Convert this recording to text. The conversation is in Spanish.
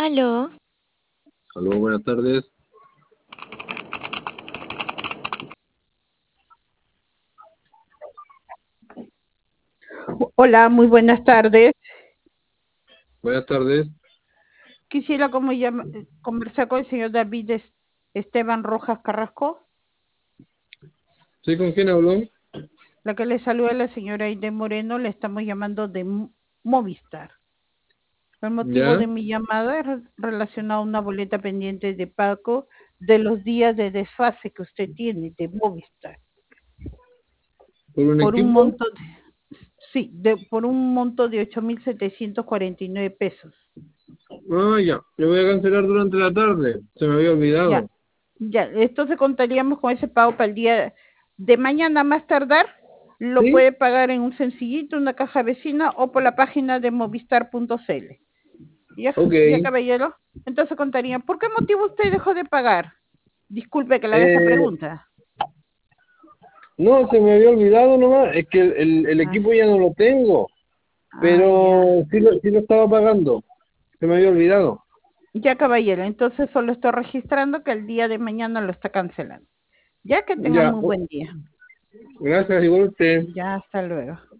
Aló, Aló, buenas tardes. Hola, muy buenas tardes. Buenas tardes. Quisiera conversar con el señor David Esteban Rojas Carrasco. ¿Sí con quién habló? La que le saluda es la señora Aide Moreno, le estamos llamando de Movistar. El motivo ¿Ya? de mi llamada es relacionado a una boleta pendiente de pago de los días de desfase que usted tiene de Movistar. ¿Por un Por un equipo? monto por un monto de 8.749 pesos. Ah, ya. Yo voy a cancelar durante la tarde. Se me había Ya, olvidado. ya, entonces contaríamos con ese pago para el día de mañana más tardar. Lo ¿Sí? puede pagar en un sencillito, una caja vecina o por la página de movistar.cl. ¿Ya? Ok. ¿Ya, caballero? Entonces contaría, ¿por qué motivo usted dejó de pagar? Disculpe que le haga esa Eh, pregunta. no, se me había olvidado nomás. Es que el Ah, equipo ya no lo tengo. ya. Pero sí lo estaba pagando. Se me había olvidado. Ya, caballero, entonces solo estoy registrando que el día de mañana lo está cancelando. Ya que tenga Ya. muy buen día. Gracias, igual a usted. Ya, hasta luego.